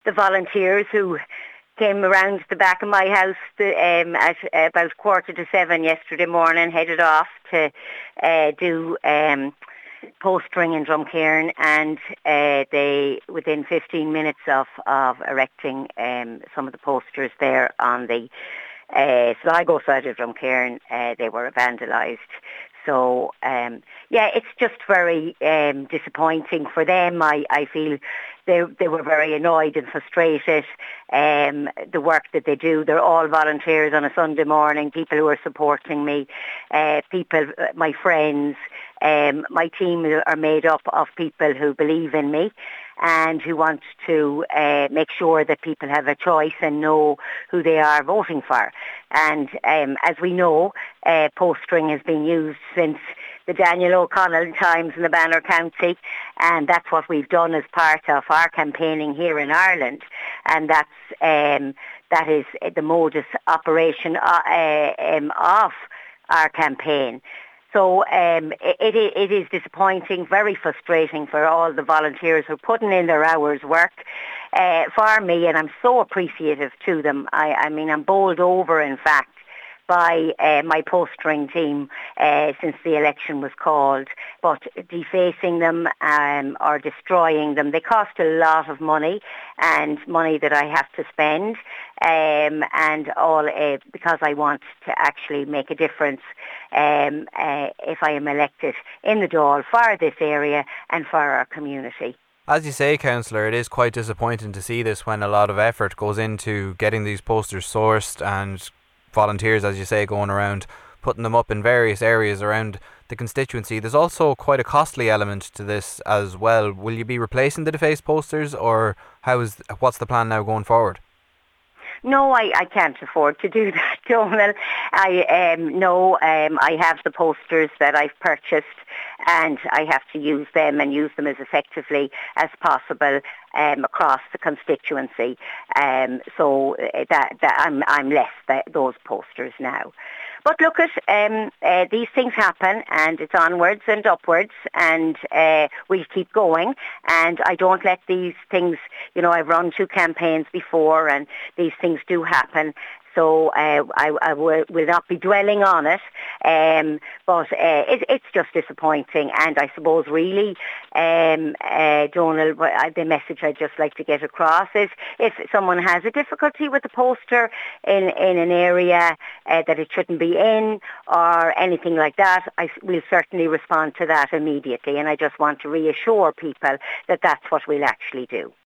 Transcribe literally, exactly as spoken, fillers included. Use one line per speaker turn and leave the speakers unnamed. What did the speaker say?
the volunteers who came around the back of my house to, um, at about quarter to seven yesterday morning, headed off to uh, do um, postering in Drumcairn, and uh, they, within fifteen minutes of, of erecting um, some of the posters there on the uh, Sligo side of Drumcairn, uh, they were vandalised. So, um, yeah, it's just very um, disappointing for them. I, I feel they they were very annoyed and frustrated. Um, the work that they do, they're all volunteers on a Sunday morning, people who are supporting me, uh, people, my friends. Um, my team are made up of people who believe in me and who want to uh, make sure that people have a choice and know who they are voting for. And um, as we know, uh, postering has been used since the Daniel O'Connell times in the Banner County, and that's what we've done as part of our campaigning here in Ireland, and that's um, that is the modus operation uh, um, of our campaign. So um, it, it is disappointing, very frustrating for all the volunteers who are putting in their hours work uh, for me, and I'm so appreciative to them. I, I mean, I'm bowled over, in fact, by uh, my postering team uh, since the election was called, but defacing them um, or destroying them, they cost a lot of money, and money that I have to spend, um, and all uh, because I want to actually make a difference um, uh, if I am elected in the Dáil for this area and for our community.
As you say, Councillor, it is quite disappointing to see this when a lot of effort goes into getting these posters sourced and volunteers, as you say, going around putting them up in various areas around the constituency. There's also quite a costly element to this as well. Will you be replacing the defaced posters, or how is what's the plan now going forward?
No, I, I can't afford to do that, Donal. I um, no, um, I have the posters that I've purchased, and I have to use them and use them as effectively as possible um, across the constituency. Um, so that, that I'm I'm less that, those posters now. But look, at um, uh, these things happen, and it's onwards and upwards, and uh, we keep going. And I don't let these things, you know, I've run two campaigns before, and these things do happen. So uh, I, I will, will not be dwelling on it, um, but uh, it, it's just disappointing. And I suppose really, um, uh, Donal, the message I'd just like to get across is if someone has a difficulty with the poster in, in an area uh, that it shouldn't be in or anything like that, I will certainly respond to that immediately. And I just want to reassure people that that's what we'll actually do.